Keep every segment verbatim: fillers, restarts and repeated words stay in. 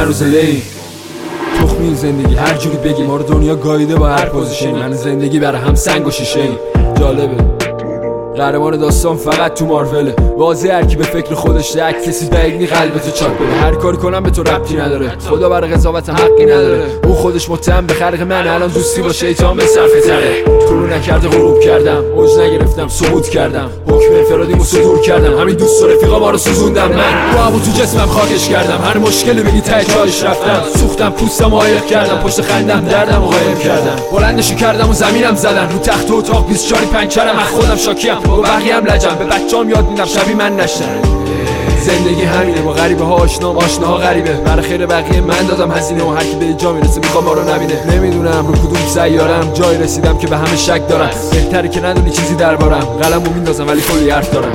روز لی تخمی زندگی هر جوری بگی ما رو دنیا گاییده با هر پوزیشنی. من زندگی برای هم سنگ و شیشه ای. جالبه قهرمان داستان فقط تو مارول واضح هر کی به فکر خودش ده کسی بعید نی قلبتو چاک بده. هر کاری کنم به تو ربطی نداره خدا برای قضاوتم حقی نداره. اون خودش متهم به خلق من الان دوستی با شیطان به صرفه تره. طلوع نکرده غروب کردم اوج نگرفتم سقوط کردم حکم انفرادیمو صدور کردم. همین دوست و رفیقا ما رو سوزوندم من رو هوا تو جسمم خاکش کردم. هر مشکلی بگی ته جایش رفتم سوختم پوستم عایق کردم پشت خندم دردم غایب کردم بلندشو کردم و زمینم زدن رو تخت و اتاق بیست چاری پنچرم از خودم شاکیم با بقیه‌ام لجم به بچه‌ام یاد میدم شبیه من نشن. زندگی همینه با غریبه ها آشنام آشناها غریبه. برای خیر بقیه من دادم هزینه و هر کی به جا میرسه میخوام ما رو نبینه. نمیدونم رو کدوم سیارم جای رسیدم که به همه شک دارم. بهتره که ندونی چیزی دربارم قلمو میندازم ولی کلی حرف دارم.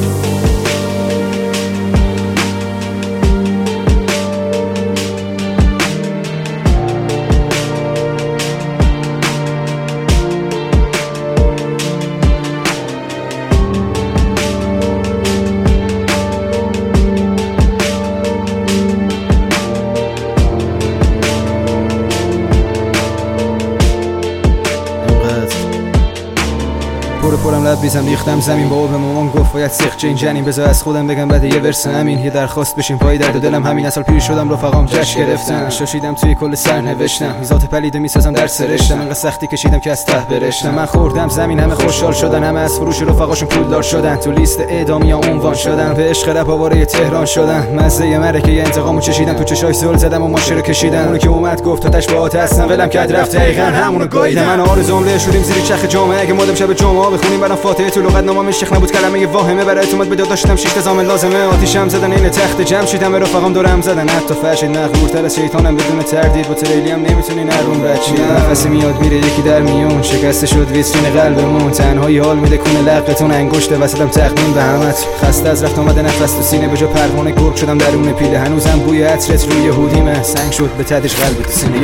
پرو پرم لب بیزم ریختم زمین بابا به مامان گفت باید سخت چه این جنین بذار از خودم بگم بعد یه ورس همین یه درخواست بشین پای درد و دلم همین اصل پیر شدم رفقام جشن گرفتن شاشیدم توی کل سر نوشتم میزات پلیده میسازم در سرشتم انقدر سختی کشیدم که از ته برشتم. من خوردم زمین همه خوشحال شدن همه از فروش رفقاشون پولدار شدن تو لیست اعدامی ها عنوان شدن به عشق رپ آواره تهران شدن. مزه مرکه ی انتقامو چشیدم تو چشای زل زدم و ماشه رو کشیدم. اونی که اومد گفت آتش با آتش هستم ولم کرد رفت دقیقاً همونو گاییدم. من آرزوام له شدیم زیر چرخ جامعه اگه مادم شب جمعه بخونیم برام فاتحه تو لغت نامم شیخ نبود کلمه واهمه برای اومد به داشتم شش تا زامن لازمه. آتیشم زدن این تخت جمع شدم به رفقام دورم زدن حتی فرشید مغرورتر از شیطانم بدون تردید با تریلی هم نمیتونی نرون بچی. نفس میاد میره یکی در میون شکسته شد ویترین قلبمون تنهایی حال میده کونه لقتون انگشت وسطم تقدیم به همت خسته از رفت اومده نفس تو سینه به جا پروانه گرگ شدم درون پیله هنوزم بوی عطرت روی هودیمه سنگ شد به تدریج قلب تو سینه.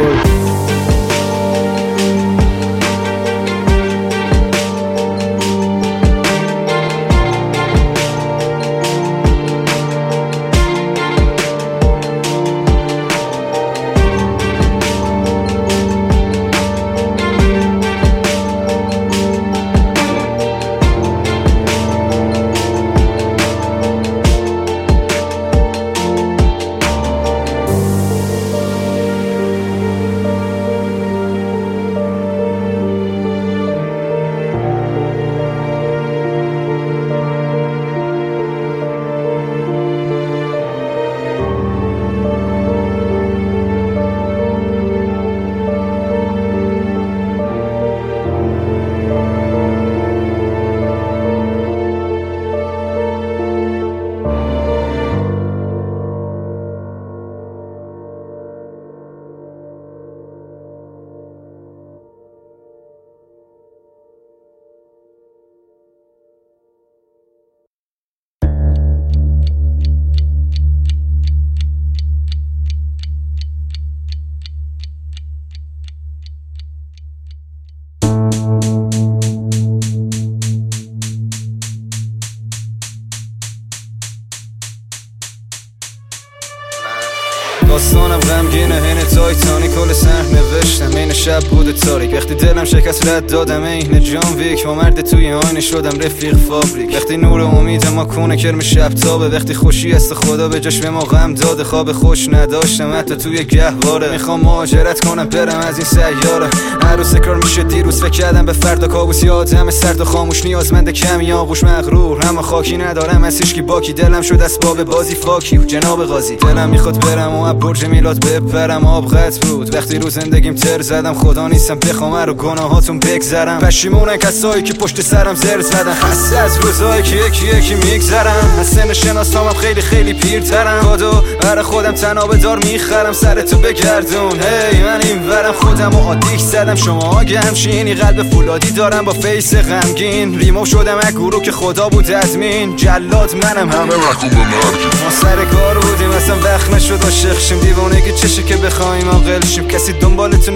داستانم غمگینه هین تایتانی کل سر نوشتم این شب بود تاریک وقتی دلم شکست رد دادم این جان ویک با مرد توی آینه شدم رفیق فابریک وقتی نور امید ما کونه کرم شب تابه وقتی خوشی است خدا به جاش به ما غم داده خواب خوش نداشتم حتی توی گهواره میخوام مهاجرت کنم برم از این سیاره هر روز تکرار میشه دیروز فکر کردم به فردا کابوس یادم سرد و خاموش نیازمند کمی آغوش مغرور اما خاکی ندارم از هیچکی باکی دلم شد اسباب بازی فاکی و جناب قاضی دلم میخواد برم و برج میلاد بپرم آب قطع بود وقتی رو زندگیم تر زدم خدا نیستم بخوام رو گناهاتون بگذرم پشیمونن کسایی که پشت سرم زر زدن خسته از روزایی که یکی یکی میگذرم از سن شناسامم خیلی خیلی پیرترم کادو برای خودم تنابه دار میخرم سر تو بگردون هی من این ورم خودم و عادیک زدم شما گمشینی قلب فولادی دارم با فیس غمگین ریمو شدم از گروه که خدا بود ادمین جلاد منم همه محکوم به مرگ ما سر کار بودیم اصلا وقت نشد عاشق شیم دیوانگی چشه که بخوایم عاقل شیم کسی دنبالتون نمیگه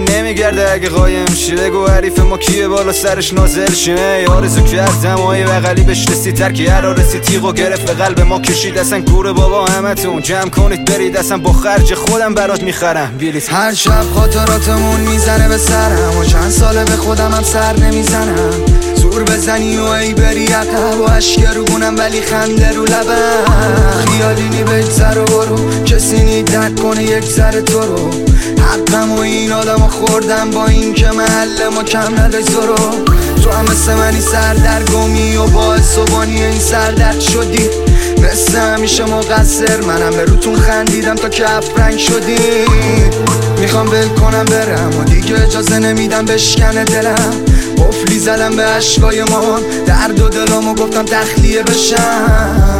برگرده اگه قایم شی. بگو حریف ما کیه بالا سرش نازل شیمه. آرزو کردم های بغلی بهش رسید، ترکی هر آرسی تیغو گرفت به قلب ما کشید. اصلا گور بابا همتون جمع کنید برید، اصلا با خرج خودم برات میخرم بیلیت. هر شب خاطراتمون میزنه به سرم و چند ساله به خودم هم سر نمیزنم. زور بزنی و ای بری عقب و عشق رو گونم ولی خنده رو لبم. خیالی نی بگذر و برو، کسی نی درک کنه یک ذره تو رو. حقم و این آدم خوردم با این که محل ما کم نداری زورو. تو هم مثل منی سردرگمی و باعث و بانی این سردرد شدی. مثل همیشه مقصر منم، به روتون خندیدم تا کف رنگ شدی. میخوام ول کنم برم و دیگه اجازه نمیدم بشکنه دلم. قفلی زدم به عشقای ما، درد و دلامو گفتم تخلیه بشم.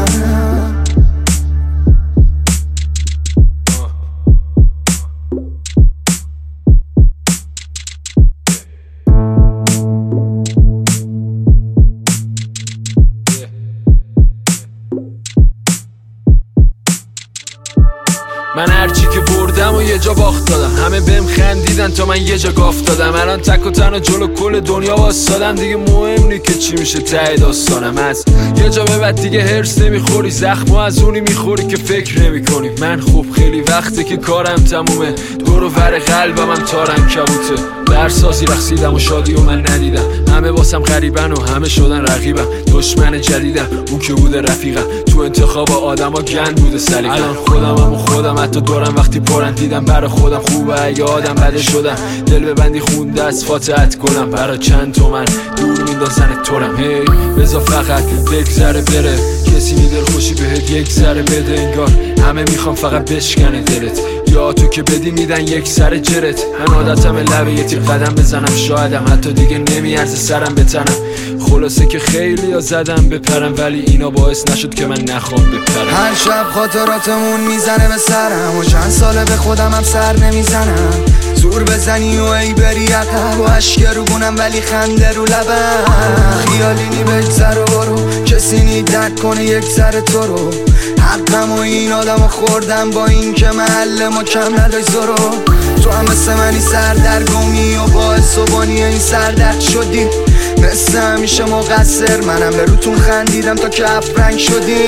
من هرچی که بردم و یه جا باخت دادم، همه بهم خندیدن تا من یه جا گاف دادم. الان تک و تنها جلو کل دنیا واسادم، دیگه مهم نی که چی میشه ته داستانم. از یه جا به بعد دیگه هرس نمیخوری، زخم و از اونی میخوری که فکر نمیکنی. من خوب خیلی وقته که کارم تمومه، دور و بر قلبم هم تارم کبوته. برسازی رقصیدم و شادی و من ندیدم، همه واسم غریبن و همه شدن رقیبم. دشمن جدیدم اون که بوده رفیقم، تو انتخاب آدما گند بوده سلیقم. الان خودمم و خودم حتی دورم وقتی پرن دیدم برا خودم خوبه اگه آدم بده شدم. دل ببندی خونده از فاتحت کنم، برا چند تومن دور میندازن تورم. هی بذار فقط بگذره بره، کسی می دل خوشی بهت یک ذره بده. انگار همه میخوام فقط بشکنه دلت، یا تو که بدی میدن یک سر جرت. من عادتم لبه یه تیر قدم بزنم، شایدم حتی دیگه نمیارزه سرم بتنم. خلاصه که خیلی ها زدم بپرم، ولی اینا باعث نشد که من نخوام بپرم. هر شب خاطراتمون میزنه به سرم و چند ساله به خودم هم سر نمیزنم. زور بزنی و ای بری عقب و عشق رو گونم ولی خنده رو لبم. خیالی نی بگذر و برو، کسی نی درک کنه یک ذره تو رو. حقم و این آدم خوردم با این که محل ما کم نداری زورو. تو هم مثل منی سردرگمی و باعث و بانی این سردرد شدی. مثل همیشه مقصر منم، به روتون خندیدم تا کف رنگ شدی.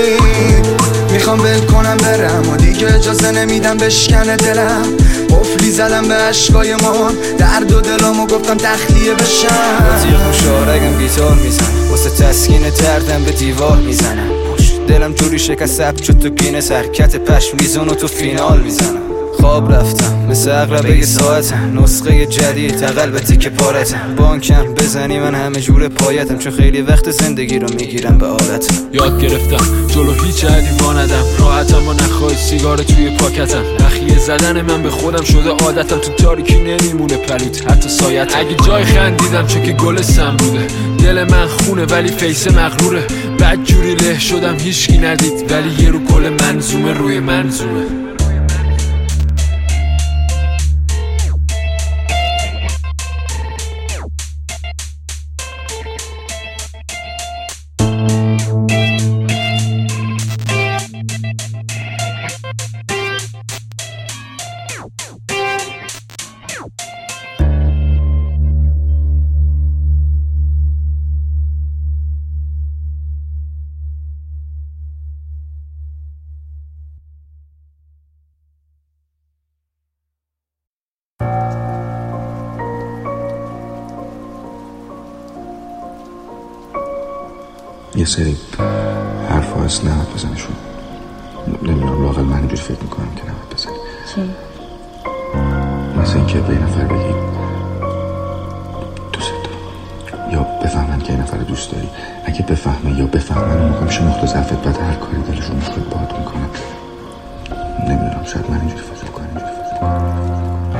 میخوام ول کنم برم و دیگه اجازه نمیدم بشکنه دلم. قفلی زدم به عشقای ما، درد و دلامو گفتم تخلیه بشم. بازی خوشارگم گیتار میزنم، واسه تسکین دردم به دیوار میزنم. دلم جوری شکست ثبت شد تو گینس، حرکت پشم ریزون و تو فینال میزنم. خواب رفتم مثل اغلبه ساعتم، نسخه جدید تا قلبتی که پارتم. بانکم بزنی من همه جور پایتم، چون خیلی وقت زندگی رو میگیرم به عادتم. یاد گرفتم جلو هیچ عدی واندم، راحتم و نخواهی سیگار توی پاکتم. نخیه زدن من به خودم شده عادتم، تو تاریکی نمیمونه پلوت حتی سایتم. اگه جای خندیدم چون که گل سم بوده، دل من خونه ولی فیس مغروره. بعد جوری له شدم هیچکی ندید، ولی یه رو کل منظومه روی منظومه. یه سری حرف ها هست نباید بزنشون. نمیدونم لااقل من اینجوری فکر میکنم که نباید بزنی. چی؟ مثل این که به این نفر بگی دوست دارم، یا بفهمن که این نفر دوست داری. اگه بفهمه یا بفهمن اون موقع میشه نقطه ضعفت، بعد هر کاری دلشون میخواد باهات میکنن. نمیدونم شاید من اینجوری فکر کنم اینجوری فکر کنم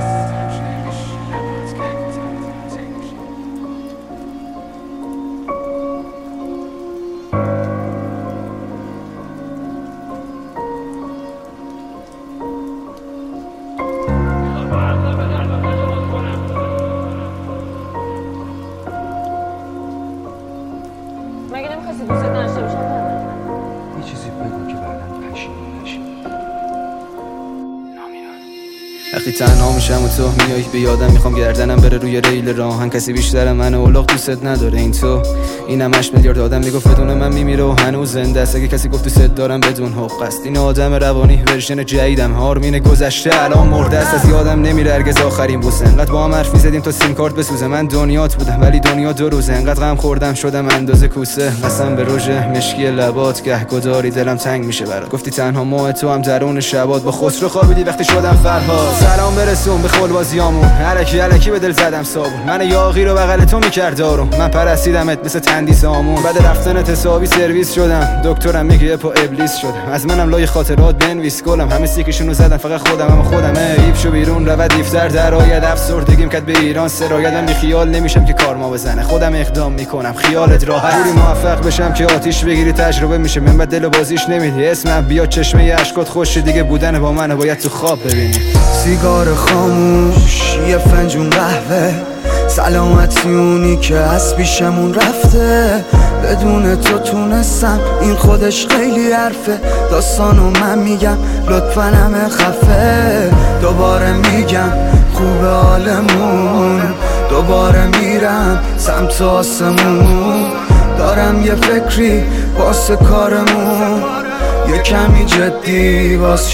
مگه نمیخواستی دوست داشته باشم؟ یه چیزی بگو که بعداً پشیمون نشی. وقتی تنها میشم و تو میای بیادم میخوام گردنم بره روی ریل راهن کسی بیشتر من اولاغ دوست نداره این تو این همش میلیارد آدم میگفت بدون من میمیره و هنوز زنده است اگه کسی گفت دوست دارم بدون حق است این آدم روانی ورژن جدیدم هارمین گذشته الان مرده است از یادم نمیره هرگز آخرین بوسه انقدر با هم حرفی زدیم تا سیم کارت بسوزه من دنیات بودم ولی دنیا دو روزه انقدر غم خوردم شدم اندازه کوسه قسم به روژه مشکی لبات گهگداری دلم تنگ میشه برات گفتی تنها ما تو هم درون شبات با خسرو خوابیدی وقتی شدم فرهاد سلام برسون به خلبازیامون الکی الکی به دل زدم صابون من یاغی رو بغل تو میکرد آروم من پرستیدمت مثل تندیس آمون بعد رفتنت حسابی سرویس شدم دکترم میگه پا ابلیس شدم از منم لای خاطرات بنویس گلم همه سیکشونو زدم فقط خودم اما خودمه ایب شو بیرون رود دیفتر درآید افسردگیم کد به ایران سرایدم بی خیال نمیشم که کارما بزنه خودم اقدام میکنم خیالت راحت جوری موفق بشم که آتیش بگیری تجربه میشه من بعد دل بازیش نمیدی اسمم بیا چشمه اشکات خوش دیگه بودن با منو باید تو خواب ببینی سیگار خاموش یه فنجون قهوه سلامتی اونی که از پیشمون رفته بدون تو تونستم این خودش خیلی حرفه داستانو من میگم لطفاً همه خفه دوباره میگم خوبه حالمون دوباره میرم سمت آسمون دارم یه فکری واسه کارمون یه کمی جدی واسه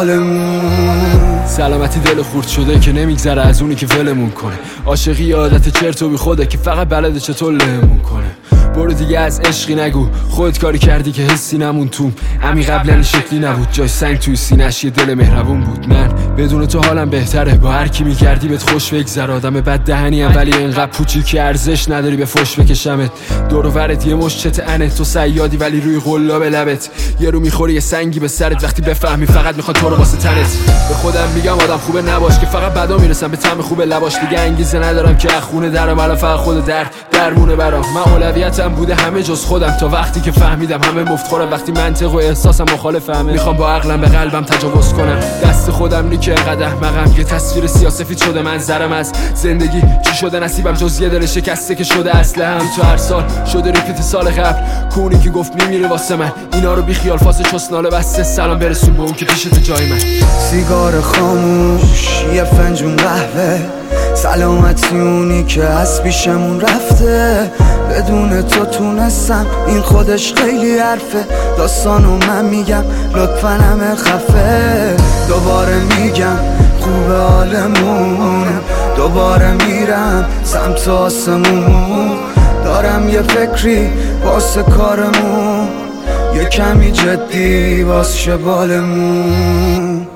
شبالمون سلامتی دل خورد شده که نمیگذره از اونی که ولمون کنه عاشقی عادت چرت و بی خوده که فقط بلده چطور لهمون کنه برو دیگه از عشقی نگو خودت کاری کردی که حسی نمون توم امی قبلا این شکلی نبود جای سنگ توی سینه‌اش یه دل مهربون بود من بدون تو حالم بهتره با هر کی میگردی بهت خوش بگذر آدم بد دهنیم ولی اینقدر پوچی که ارزش نداری به فوش بکشمت دور و برت یه مشت چته تو صیادی ولی روی قلاب لبت یه رو میخوری یه سنگی به سرت وقتی بفهمی فقط میخواد تو رو واسه تنت به خودم میگم آدم خوبه نباش که فقط بدا میرسم به طعم خوبه لباش دیگه انگیزه ندارم که خونه درم الان فقط خود درد درمونه برام من اولویتم بوده همه جز خودم تا وقتی که فهمیدم همه مفت خورم وقتی منطق و احساسم مخالف همه میخوام با عقلم به قلبم تجاوز کنم دست خودم نی که انقدر احمقم یه تصویر سیاسفید شده منظرم از زندگی چی شده نصیبم جز یه دل شکسته که شده اصلا تو هر سال شده ریپیت سال قبل کونی که گفت میمیره واسه من اینا رو بی خیال فاس چسناله بسته سلام برسون به اون که پیشت جای من سیگار خاموش یه فنجون قهوه سلامتی اونی که از پیشمون رفته بدون تو تونستم این خودش خیلی حرفه داستانو من میگم لطفاً همه خفه دوباره میگم خوبه حالمون دوباره میرم سمت آسمون دارم یه فکری واسه کارمون یه کمی جدی واسه شبالمون